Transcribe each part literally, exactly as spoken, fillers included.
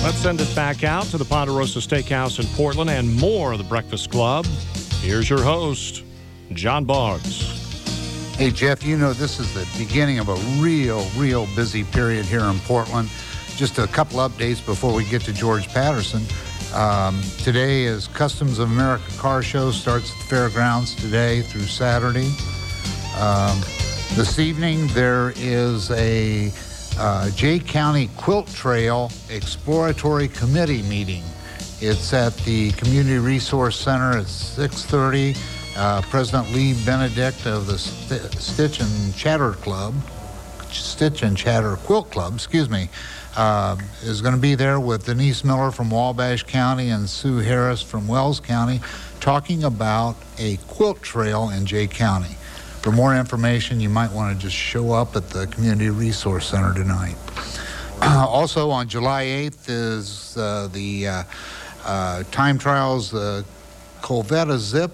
Let's send it back out to the Ponderosa Steakhouse in Portland and more of the Breakfast Club. Here's your host, John Boggs. Hey, Jeff, you know this is the beginning of a real, real busy period here in Portland. Just a couple updates before we get to George Patterson. Um, today is Customs of America Car Show, starts at the fairgrounds today through Saturday. Um, this evening there is a uh, Jay County Quilt Trail Exploratory Committee meeting. It's at the Community Resource Center at six thirty. Uh, President Lee Benedict of the St- Stitch and Chatter Club, Stitch and Chatter Quilt Club, excuse me, uh, is going to be there with Denise Miller from Wabash County and Sue Harris from Wells County, talking about a quilt trail in Jay County. For more information, you might want to just show up at the Community Resource Center tonight. Uh, also on July eighth is uh, the uh, uh, time trials, uh, Colvetta Zip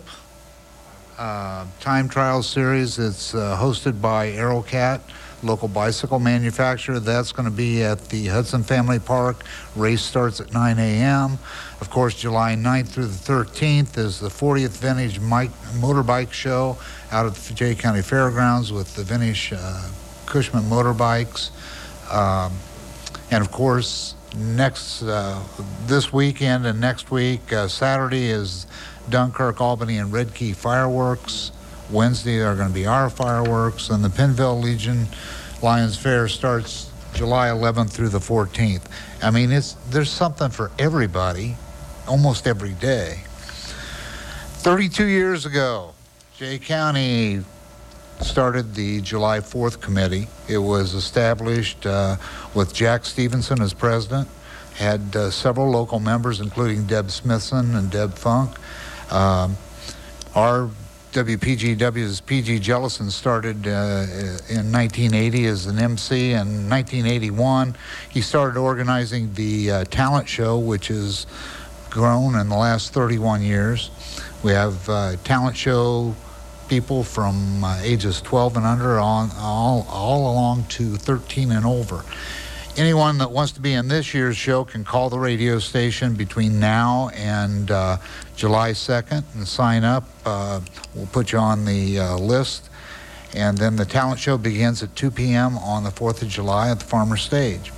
uh, time trial series. It's uh, hosted by Aerocat, local bicycle manufacturer. That's going to be at the Hudson Family Park. Race starts at nine a.m. Of course, July ninth through the thirteenth is the fortieth Vintage Mike Motorbike Show out at the Jay County Fairgrounds with the Vintage uh, Cushman motorbikes. Um, and of course, next uh, this weekend and next week, uh, Saturday is Dunkirk, Albany, and Red Key fireworks. Wednesday are going to be our fireworks, and the Pennville Legion Lions Fair starts July eleventh through the fourteenth. I mean, it's there's something for everybody, almost every day. thirty-two years ago, Jay County started the July fourth committee. It was established uh, with Jack Stevenson as president, had uh, several local members, including Deb Smithson and Deb Funk. Um, our W P G W's P G Jellison started uh, in nineteen eighty as an M C. In nineteen eighty-one, he started organizing the uh, talent show, which has grown in the last thirty-one years. We have uh, talent show people from uh, ages twelve and under on all, all along to thirteen and over. Anyone that wants to be in this year's show can call the radio station between now and uh, July second and sign up. Uh, we'll put you on the uh, list. And then the talent show begins at two p.m. on the fourth of July at the Farmer's Stage.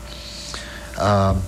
Um,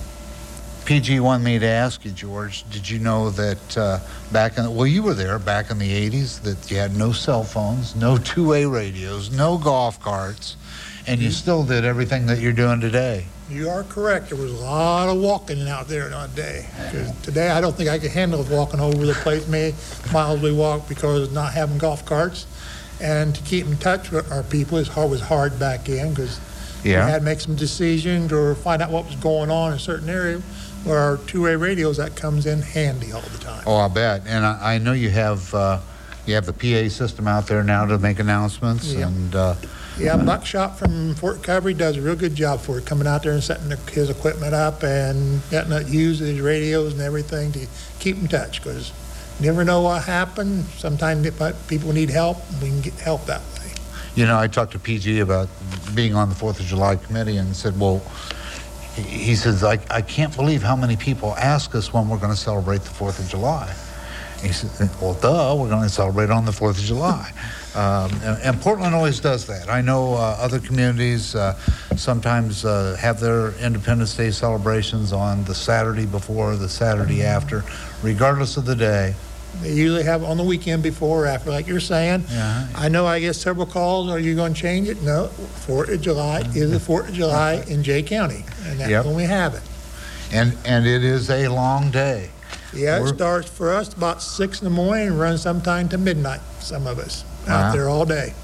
P G wanted me to ask you, George, did you know that uh, back in, well, you were there back in the eighties, that you had no cell phones, no two-way radios, no golf carts, and you still did everything that you're doing today? You are correct. There was a lot of walking out there that day. Today, I don't think I could handle walking over the place, many miles we walked, because of not having golf carts. And to keep in touch with our people is always hard back in, because Yeah. we had to make some decisions or find out what was going on in a certain area, where our two-way radios, that comes in handy all the time. Oh, I bet. And I, I know you have uh, you have the P A system out there now to make announcements. Yeah. And uh, Yeah, Buckshot from Fort Recovery does a real good job for it, coming out there and setting the, his equipment up and getting it used, his radios and everything to keep in touch, because you never know what happened. Sometimes if people need help, we can get help that way. you know, I talked to P G about being on the fourth of July committee and said, well, he, he says, I, I can't believe how many people ask us when we're going to celebrate the fourth of July. He said, well, duh, we're going to celebrate on the fourth of July. Um, and, and Portland always does that. I know uh, other communities uh, sometimes uh, have their Independence Day celebrations on the Saturday before, the Saturday after, regardless of the day. They usually have it on the weekend before or after, like you're saying. Yeah. I know I get several calls, are you going to change it? No, fourth of July is the fourth of July in Jay County, and that's Yep. when we have it. And, and it is a long day. Yeah, it We're- starts for us about six in the morning and runs sometime to midnight, some of us, Wow. out there all day.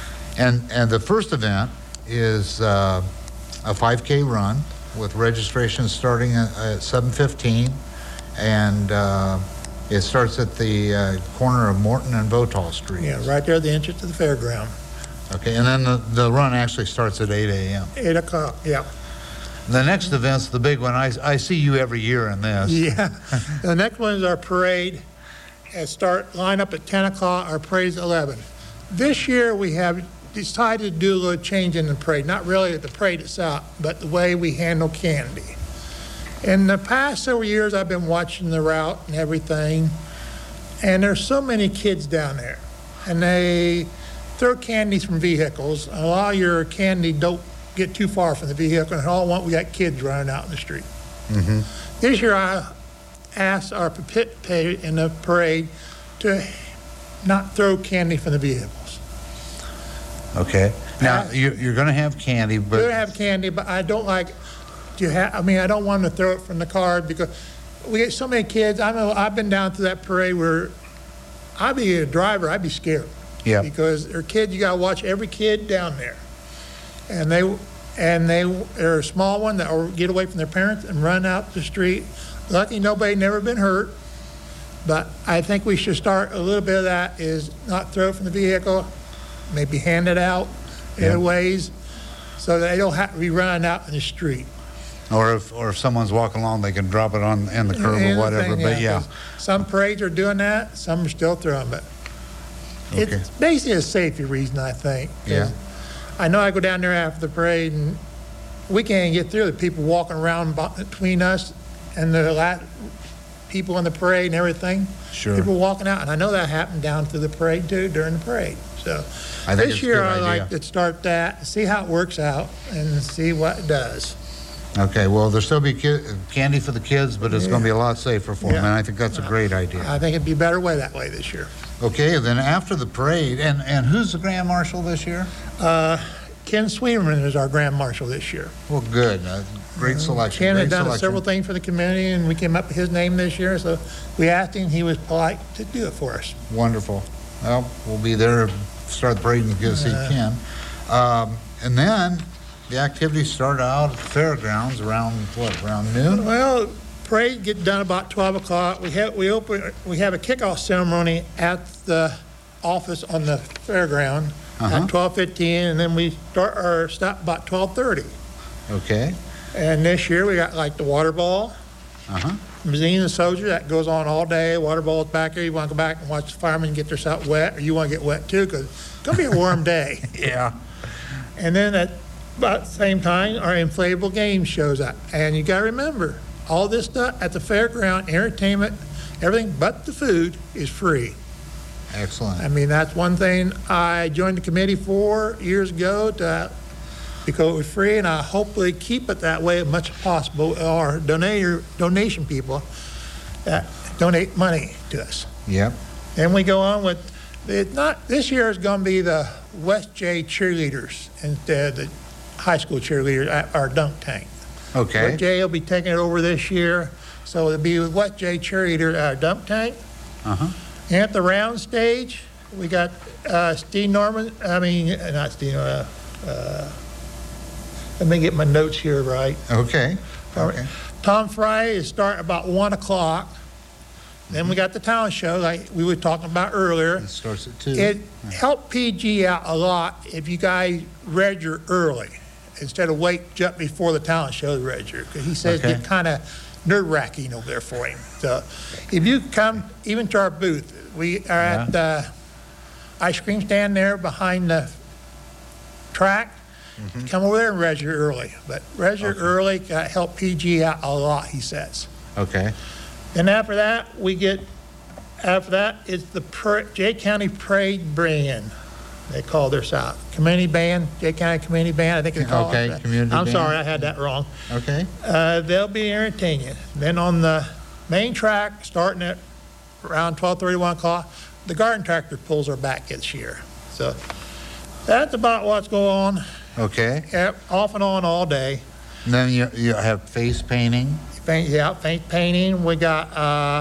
And and the first event is uh, a five K run with registration starting at, at seven fifteen, and uh, it starts at the uh, corner of Morton and Votaw Street. Yeah, right there at the entrance to the fairground. Okay, and then the, the run actually starts at eight a.m. Eight o'clock, yeah. The next event's the big one. I, I see you every year in this. Yeah. The next one is our parade. It start line up at ten o'clock. Our parade's at eleven. This year we have decided to do a little change in the parade. Not really at the parade itself, but the way we handle candy. In the past several years, I've been watching the route and everything, and there's so many kids down there, and they throw candies from vehicles. A lot of your candy don't get too far from the vehicle, and all want we got kids running out in the street. Mm-hmm. This year, I asked our participators in the parade to not throw candy from the vehicles. Okay. Now, Uh, you, you're going to have candy, but... We're gonna have candy, but I don't like to have, I mean, I don't want them to throw it from the car because we get so many kids. I know I've been down to that parade where I'd be a driver, I'd be scared. Yeah. Because they're kids, you gotta watch every kid down there. And they, and they, they're a small one that will get away from their parents and run out the street. Lucky nobody never been hurt. But I think we should start a little bit of that is not throw it from the vehicle, maybe hand it out Yeah. in ways so that they don't have to be running out in the street. Or if, or if someone's walking along, they can drop it on in the curb And or the whatever, thing, but yeah. 'cause some parades are doing that, some are still throwing, but Okay. it's basically a safety reason, I think. 'cause Yeah. I know I go down there after the parade and we can't get through. The people walking around bo- between us and the la- people in the parade and everything. Sure. People walking out, and I know that happened down through the parade too, during the parade. So I think this it's a year good I like idea. to start that, see how it works out and see what it does. Okay, well, there'll still be ki- candy for the kids, but it's going to be a lot safer for them, Yeah. and I think that's a great idea. I think it'd be a better way that way this year. Okay, then after the parade, and, and who's the Grand Marshal this year? Uh, Ken Sweeterman is our Grand Marshal this year. Well, good, uh, great selection, Ken great had done selection. several things for the community, and we came up with his name this year, so we asked him, he was polite to do it for us. Wonderful. Well, we'll be there, start the parade and get to see Uh, Ken. Um, and then the activities start out at the fairgrounds around, what, around noon? Well, parade get done about twelve o'clock. We have, we open, we have a kickoff ceremony at the office on the fairground Uh-huh. at twelve fifteen, and then we start our stop about twelve thirty. Okay, And this year, we got like the water ball, uh-huh, Museum of the Soldier, that goes on all day. Water ball's back there. You want to go back and watch the firemen get themselves wet, or you want to get wet too, because it's going to be a warm day. yeah, And then at about the same time, our inflatable game shows up. And you got to remember, all this stuff at the fairground, entertainment, everything but the food is free. excellent. I mean, that's one thing I joined the committee for years ago to, because it was free, and I hopefully keep it that way as much as possible. Our donator, donation people that donate money to us. Yep, Then we go on with, it's not, this year is going to be the West J cheerleaders instead of the high school cheerleaders at our dunk tank. okay, West J will be taking it over this year, so it'll be with West J cheerleader at our dunk tank. uh-huh, And at the round stage, we got uh, Steve Norman, I mean, uh, not Steve, uh, uh, let me get my notes here right. okay, All right. okay, Tom Fry is starting about one o'clock. Then we got the talent show like we were talking about earlier. it starts at two. It helped P G out a lot if you guys register early instead of wait just before the talent show to register, because he says Okay. it get kind of nerve-wracking over there for him. So if you come even to our booth, we are at the ice cream stand there behind the track. Come over there and register early. But register Okay. early uh, help P G out a lot, he says. Okay, Then after that, we get, after that, it's the pra- Jay County Parade Band. They call their out. Community Band, Jay County Community Band, I think they call Okay, it. community I'm band. sorry, I had that wrong. okay, Uh, they'll be entertaining. Then on the main track, starting at around twelve thirty, one o'clock, the garden tractor pulls our back this year. So that's about what's going on, okay. eh, off and on all day. And then you, you have face painting. Paint, yeah, paint painting. We got uh,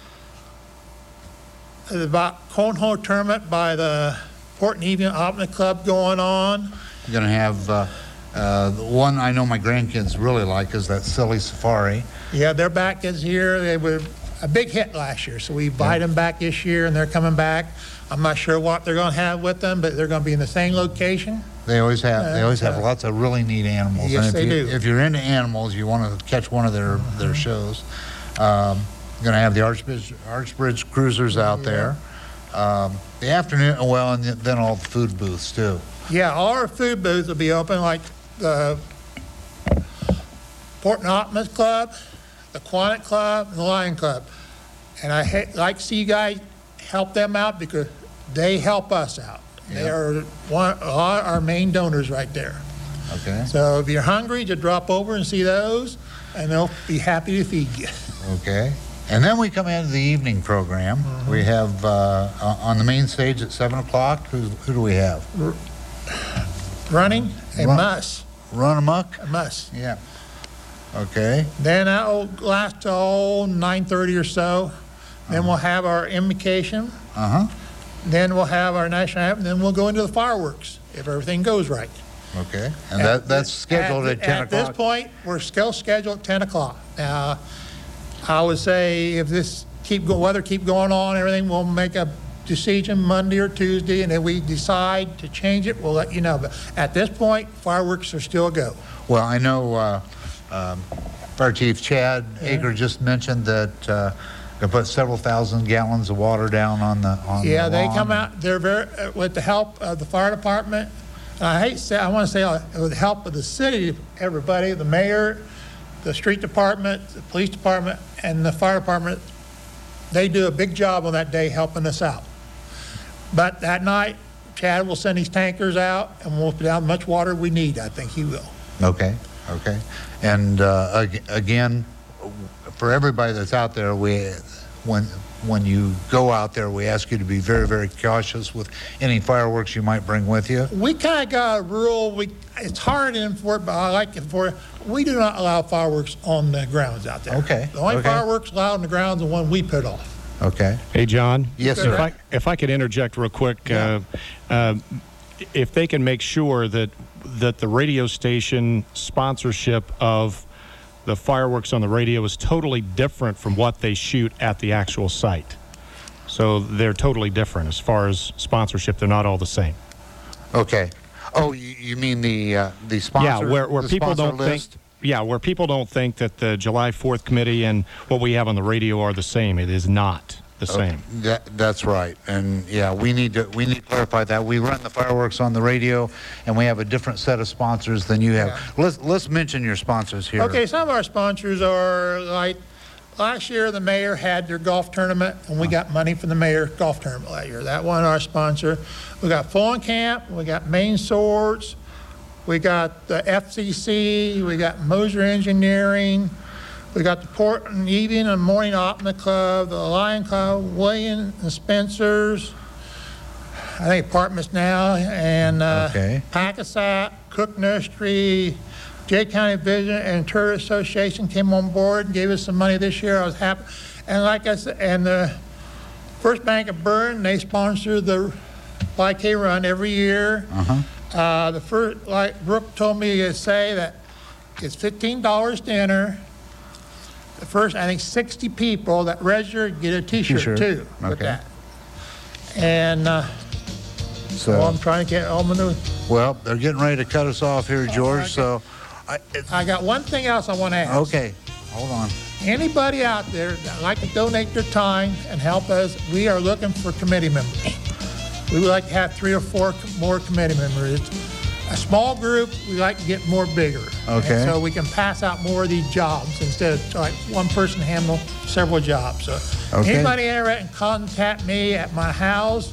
about cornhole tournament by the Port Nevian Optima Club going on. You're going to have, uh, uh, the one I know my grandkids really like is that Silly Safari. Yeah, they're back this year. They were a big hit last year, so we invite them back this year, and they're coming back. I'm not sure what they're going to have with them, but they're going to be in the same location. They always have, they always have Uh, lots of really neat animals. yes, And if they you- do. If you're into animals, you want to catch one of their, their shows. Um, Going to have the Archbridge, Archbridge Cruisers out there. Um, The afternoon, well, and then all the food booths too. Yeah, all our food booths will be open, like the Port Optimus Club. the Quantic Club, and the Lion Club. And I ha- like to see you guys help them out because they help us out. They Yeah. are one, a lot of our main donors right there. Okay. So if you're hungry, just drop over and see those, and they'll be happy to feed you. Okay. And then we come into the evening program. Mm-hmm. We have uh, on the main stage at seven o'clock. Who, who do we have? Running a Run- muss, Run amok. a muss. Yeah. Okay. Then that'll last till nine thirty or so. Then we'll have our invocation. Uh huh. Then we'll have our national anthem. Then we'll go into the fireworks if everything goes right. Okay. And that that's scheduled at, ten At this o'clock. point, we're still scheduled at ten o'clock. Now, I would say if this keep go, weather keep going on, everything, we'll make a decision Monday or Tuesday, and if we decide to change it, we'll let you know. But at this point, fireworks are still a go. Well, I know uh, um, Fire Chief Chad Ager just mentioned that uh, they put several thousand gallons of water down on the on Yeah, the they lawn. come out, they're very, uh, with the help of the fire department. And I hate to say, I want to say uh, with the help of the city, everybody, the mayor, the street department, the police department, and the fire department, they do a big job on that day helping us out. But that night, Chad will send his tankers out, and we'll put down as much water we need. I think he will. Okay, okay. And uh, ag- again, for everybody that's out there, we, when when you go out there, we ask you to be very, very cautious with any fireworks you might bring with you. We kind of got a rule. We it's hard in for it, but I like it for it. We do not allow fireworks on the grounds out there. Okay, The only okay. fireworks allowed on the grounds are the one we put off. Okay. Hey, John. Yes, if sir. I, if I could interject real quick, uh, uh, if they can make sure that that the radio station sponsorship of the fireworks on the radio is totally different from what they shoot at the actual site. So they're totally different as far as sponsorship. They're not all the same. Okay. Oh, you, you mean the uh, the sponsor? Yeah, where, where the people sponsor don't list? think. Yeah, where people don't think that the July fourth committee and what we have on the radio are the same. It is not the same. That, that's right, and yeah, we need to we need to clarify that. We run the fireworks on the radio, and we have a different set of sponsors than you have. Yeah. Let's let's mention your sponsors here. Okay, some of our sponsors are like last year the mayor had their golf tournament, and we got money from the mayor golf tournament last year. That one our sponsor. We got Fulton Camp, we got Main Swords, we got the F C C, we got Moser Engineering, we got the Portland Evening and Morning Optima Club, the Lion Club, William and Spencer's, I think Apartments Now, and uh, Okay. Pacasat, Cook Nursery, Jay County Vision and Tourist Association came on board and gave us some money this year. I was happy. And like I said, and the First Bank of Bern, they sponsor the five K run every year. Uh-huh. Uh, the first, like Brooke told me to say that it's fifteen dollars to enter. The first, I think, sixty people that register get a T-shirt, T-shirt. too with Okay. that. And uh, So, well, I'm trying to get all my new. well, they're getting ready to cut us off here, George. okay. So, I, it- I got one thing else I want to ask. okay, hold on. Anybody out there that like to donate their time and help us, we are looking for committee members. We would like to have three or four co- more committee members. A small group, we like to get more bigger. Okay. And so we can pass out more of these jobs instead of like one person handle several jobs. So Okay. anybody interested, contact me at my house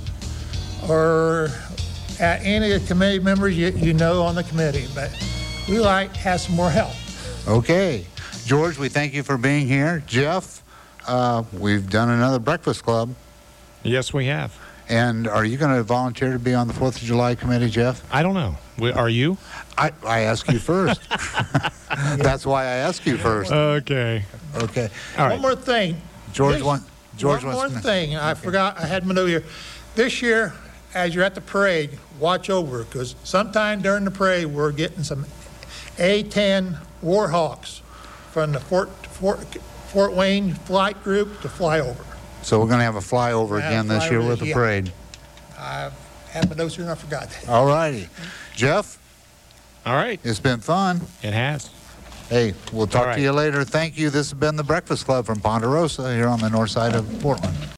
or at any of the committee members you, you know on the committee. But we like to have some more help. Okay, George, we thank you for being here. Jeff, uh, we've done another Breakfast Club. Yes, we have. And are you going to volunteer to be on the fourth of July committee, Jeff? I don't know. We- Are you? I, I ask you first. That's why I ask you first. Okay. Okay. All One right. more thing. George, This- want, George One wants more to... thing, I forgot, I had my note here. This year, as you're at the parade, watch over, because sometime during the parade, we're getting some A ten Warhawks from the Fort, Fort, Fort Wayne flight group to fly over. So we're going to have a flyover Yeah, again this year flyover, with the yeah. parade. I had my notes here and I forgot that. All righty. Jeff, All right. it's been fun. It has. Hey, we'll talk All right. to you later. Thank you. This has been the Breakfast Club from Ponderosa here on the north side of Portland.